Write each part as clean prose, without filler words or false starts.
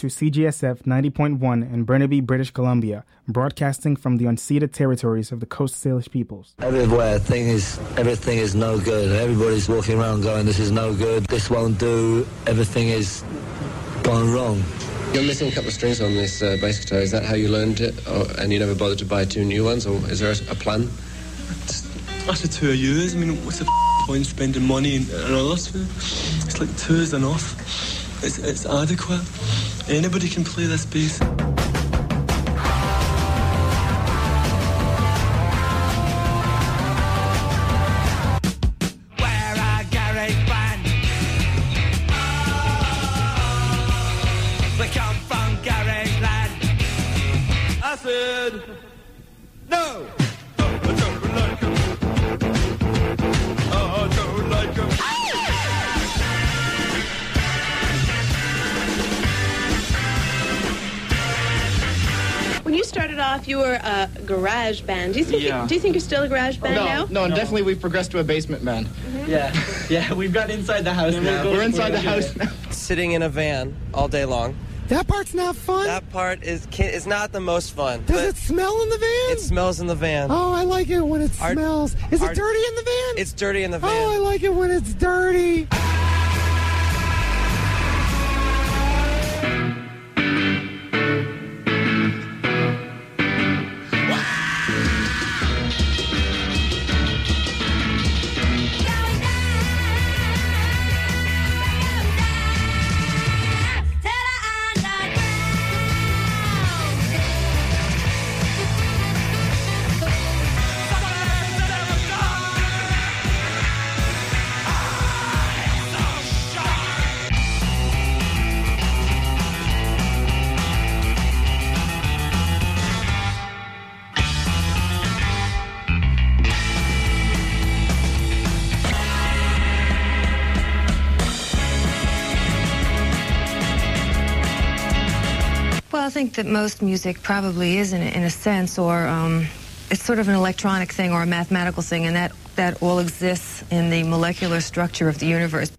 to CGSF 90.1 in Burnaby, British Columbia, broadcasting from the unceded territories of the Coast Salish peoples. Everywhere, everything is no good. Everybody's walking around going, this is no good, this won't do, everything is gone wrong. You're missing a couple of strings on this bass guitar. Is that how you learned it, and you never bothered to buy two new ones, or is there a plan? After 2 years, I mean, what's the point spending money and all that? It's like 2 is enough. It's adequate. Anybody can play this bass. You were a garage band. Do you think you're still a garage band now? No, definitely we've progressed to a basement band. Mm-hmm. Yeah, we've got inside the house now. We're inside the house now. Sitting in a van all day long. That part's not fun. That part is not the most fun. Does it smell in the van? It smells in the van. Oh, I like it when it smells. Is it dirty in the van? It's dirty in the van. Oh, I like it when it's dirty. Well, I think that most music probably is in a sense, or it's sort of an electronic thing or a mathematical thing, and that all exists in the molecular structure of the universe.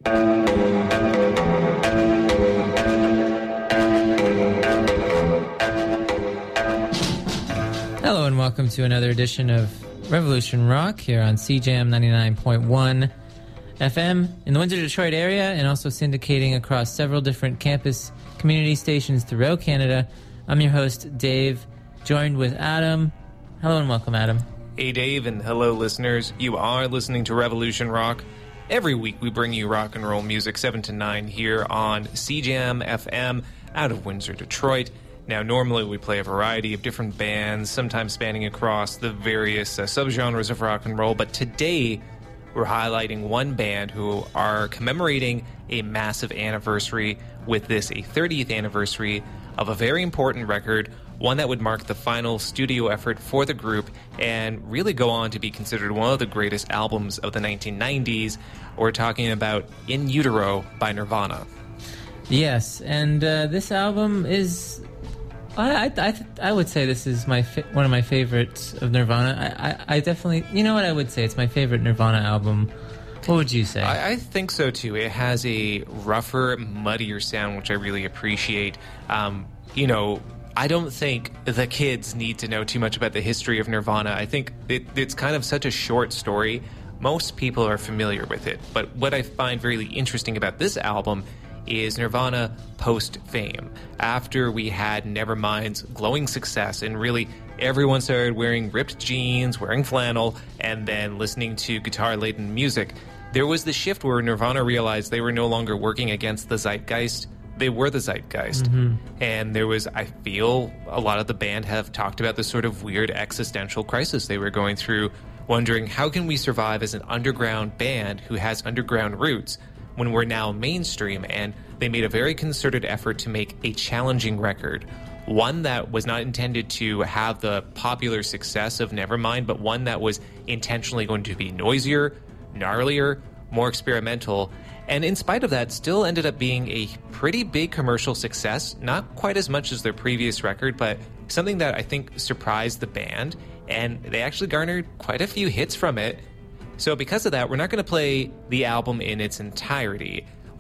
Hello and welcome to another edition of Revolution Rock here on CJAM 99.1 FM in the Windsor, Detroit area, and also syndicating across several different campus community stations throughout Canada. I'm your host, Dave, joined with Adam. Hello and welcome, Adam. Hey, Dave, and hello, listeners. You are listening to Revolution Rock. Every week we bring you rock and roll music 7 to 9 here on CJAM FM out of Windsor, Detroit. Now, normally we play a variety of different bands, sometimes spanning across the various subgenres of rock and roll, but today we're highlighting one band who are commemorating a massive anniversary with this, a 30th anniversary of a very important record, one that would mark the final studio effort for the group and really go on to be considered one of the greatest albums of the 1990s. We're talking about In Utero by Nirvana. Yes, and this album is... I would say this is one of my favorites of Nirvana. I definitely... You know what I would say? It's my favorite Nirvana album. What would you say? I think so, too. It has a rougher, muddier sound, which I really appreciate. I don't think the kids need to know too much about the history of Nirvana. I think it's kind of such a short story. Most people are familiar with it. But what I find really interesting about this album is Nirvana post-fame. After we had Nevermind's glowing success and really everyone started wearing ripped jeans, wearing flannel, and then listening to guitar-laden music, there was the shift where Nirvana realized they were no longer working against the zeitgeist. They were the zeitgeist. Mm-hmm. And there was, I feel, a lot of the band have talked about this sort of weird existential crisis they were going through, wondering how can we survive as an underground band who has underground roots when we're now mainstream. And they made a very concerted effort to make a challenging record, one that was not intended to have the popular success of Nevermind, but one that was intentionally going to be noisier, gnarlier, more experimental, and in spite of that, still ended up being a pretty big commercial success. Not quite as much as their previous record, but something that I think surprised the band, and they actually garnered quite a few hits from it. So because of that, we're not going to play the album in its entirety.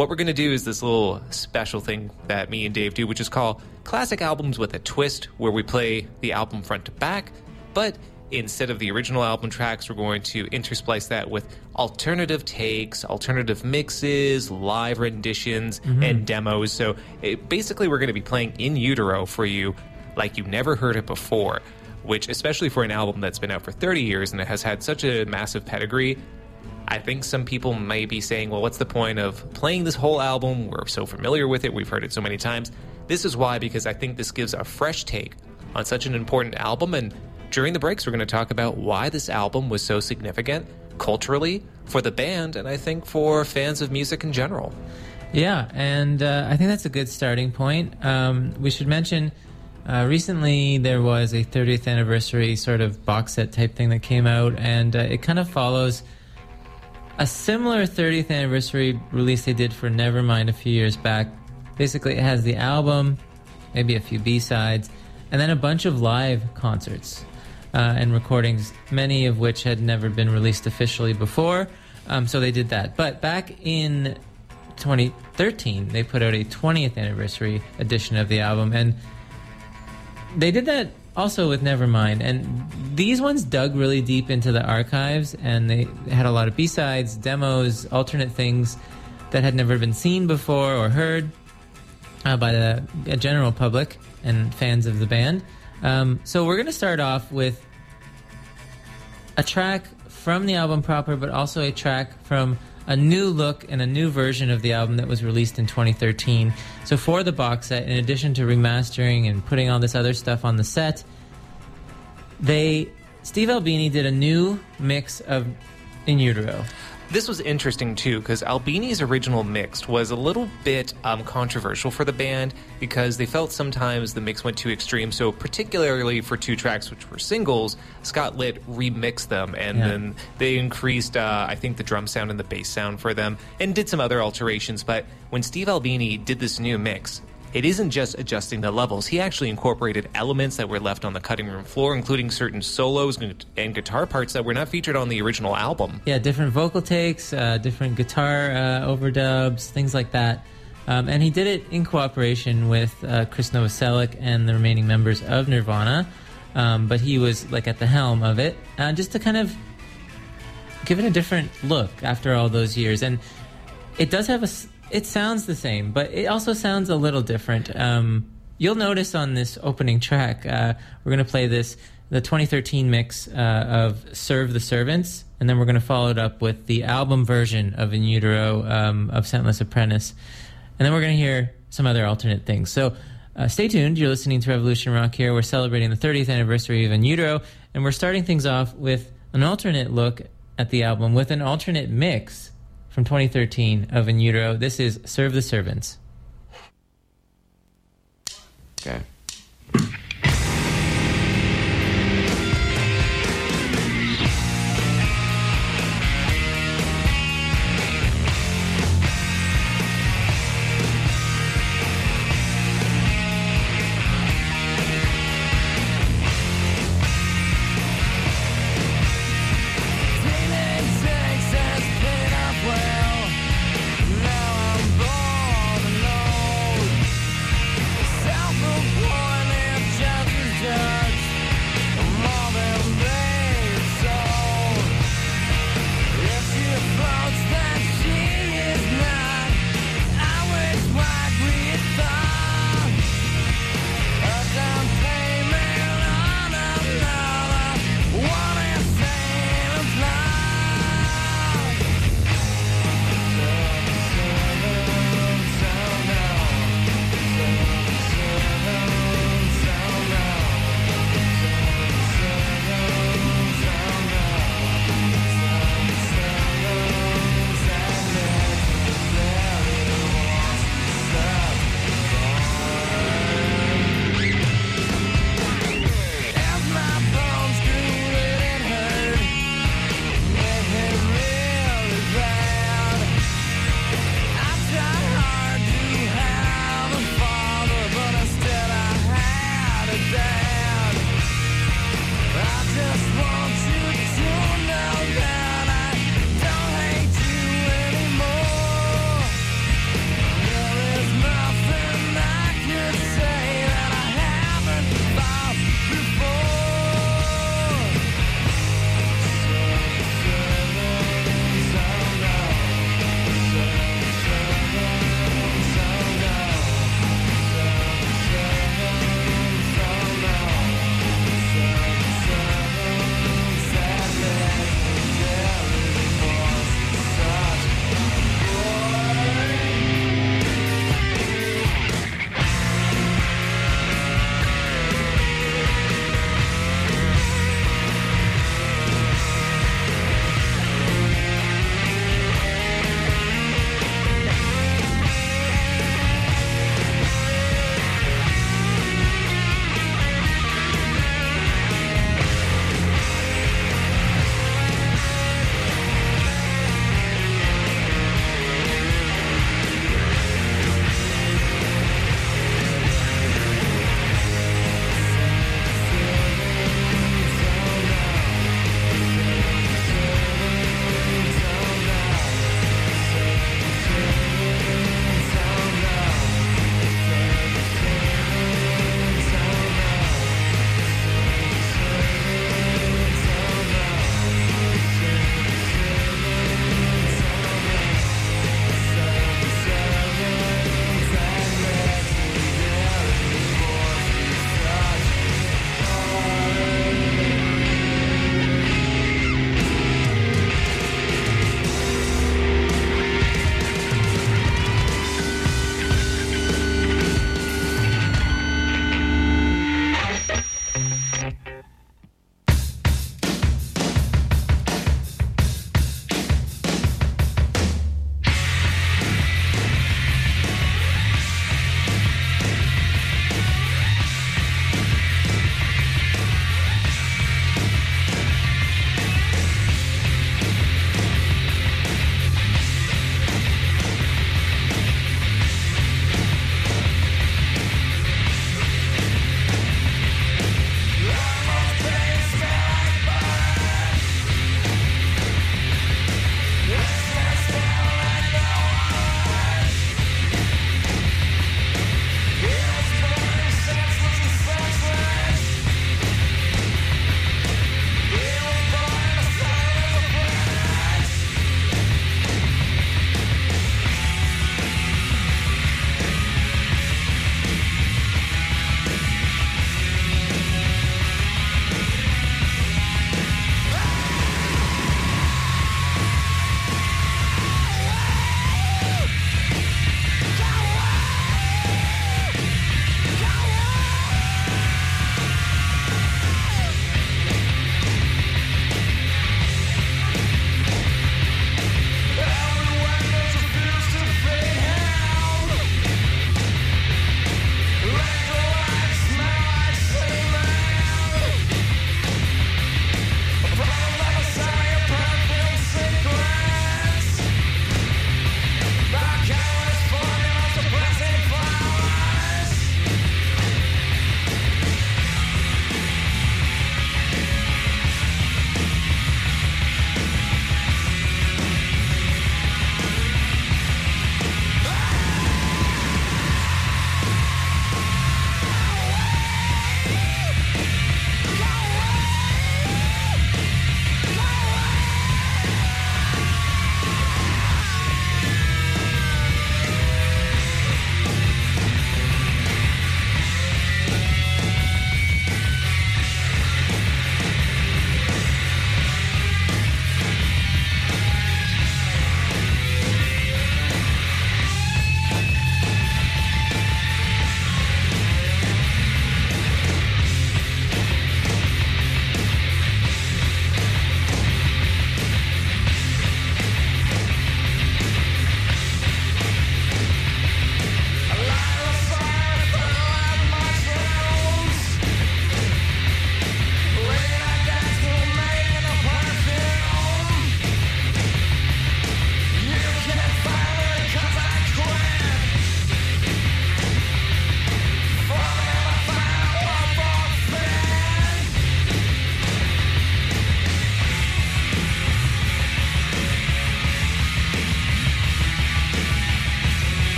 what we're going to do is this little special thing that me and Dave do, which is called Classic Albums with a Twist, where we play the album front to back, but instead of the original album tracks, we're going to intersplice that with alternative takes, alternative mixes, live renditions, and demos. So basically, we're going to be playing In Utero for you like you never heard it before, which, especially for an album that's been out for 30 years and it has had such a massive pedigree, I think some people may be saying, well, what's the point of playing this whole album? We're so familiar with it. We've heard it so many times. This is why, because I think this gives a fresh take on such an important album. And during the breaks, we're going to talk about why this album was so significant culturally for the band and I think for fans of music in general. Yeah, and I think that's a good starting point. We should mention recently there was a 30th anniversary sort of box set type thing that came out, and it kind of follows a similar 30th anniversary release they did for Nevermind a few years back. Basically, it has the album, maybe a few B-sides, and then a bunch of live concerts and recordings, many of which had never been released officially before. So they did that. But back in 2013, they put out a 20th anniversary edition of the album, and they did that also with Nevermind. And these ones dug really deep into the archives, and they had a lot of B-sides, demos, alternate things that had never been seen before or heard by the general public and fans of the band. So we're going to start off with a track from the album proper, but also a track from a new look and a new version of the album that was released in 2013. So for the box set, in addition to remastering and putting all this other stuff on the set, Steve Albini did a new mix of In Utero. This was interesting, too, because Albini's original mix was a little bit controversial for the band because they felt sometimes the mix went too extreme. So particularly for two tracks, which were singles, Scott Litt remixed them, and then they increased, I think, the drum sound and the bass sound for them, and did some other alterations. But when Steve Albini did this new mix, it isn't just adjusting the levels. He actually incorporated elements that were left on the cutting room floor, including certain solos and guitar parts that were not featured on the original album. Yeah, different vocal takes, different guitar overdubs, things like that. And he did it in cooperation with Chris Novoselic and the remaining members of Nirvana. But he was like at the helm of it, just to kind of give it a different look after all those years. And it does have it sounds the same, but it also sounds a little different. You'll notice on this opening track, we're going to play the 2013 mix of Serve the Servants, and then we're going to follow it up with the album version of In Utero of Scentless Apprentice. And then we're going to hear some other alternate things. So stay tuned. You're listening to Revolution Rock here. We're celebrating the 30th anniversary of In Utero, and we're starting things off with an alternate look at the album with an alternate mix from 2013 of In Utero. This is Serve the Servants. Okay. Now I'm born alone, self-employed.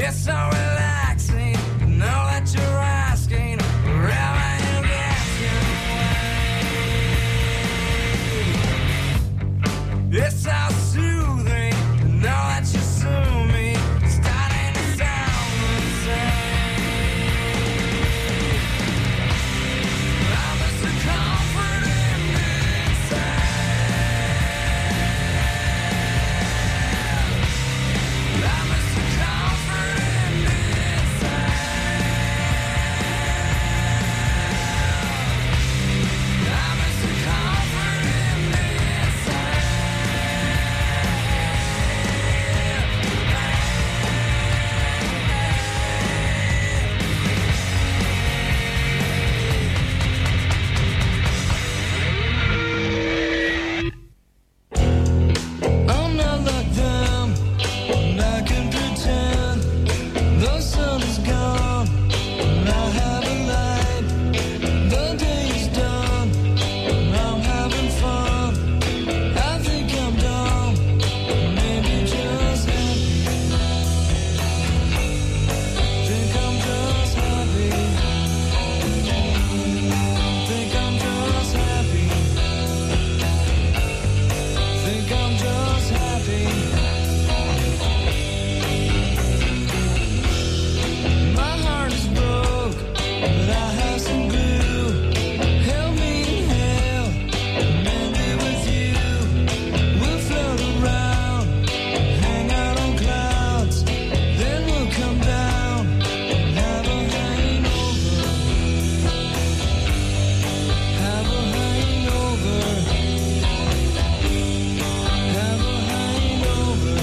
It's so relaxing to know that you're asking wherever you get your way. It's so soothing to know that you sue me, starting to sound the same. I miss the comfort in inside. I miss the comfort in inside. I miss the comfort in inside. I'm not like them, and I can pretend the sun is gone, and I have a light. The day is done, and I'm having fun. I think I'm dumb, maybe just happy. Think I'm just happy. Think I'm just happy. Think I'm just happy. My heart is broke, but I have some glue. Help me inhale, and maybe with you we'll float around, hang out on clouds. Then we'll come down and have a hangover. Have a hangover. Have a hangover.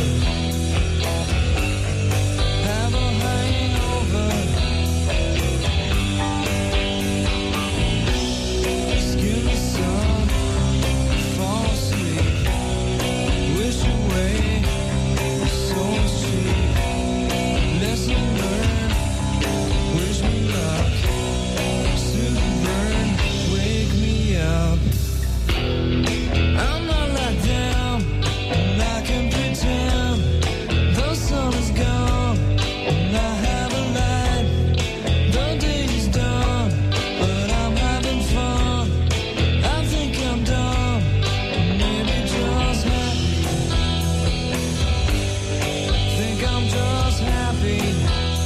Have a hangover. Skin the sun, fall asleep. Wish away, so cheap. Lesson learned, wish me luck. Soon burn, wake me up. I'm not like them, and I can pretend the sun is gone, and I have a light. The day is done, but I'm having fun. I think I'm dumb, maybe just happy. Think I'm just happy.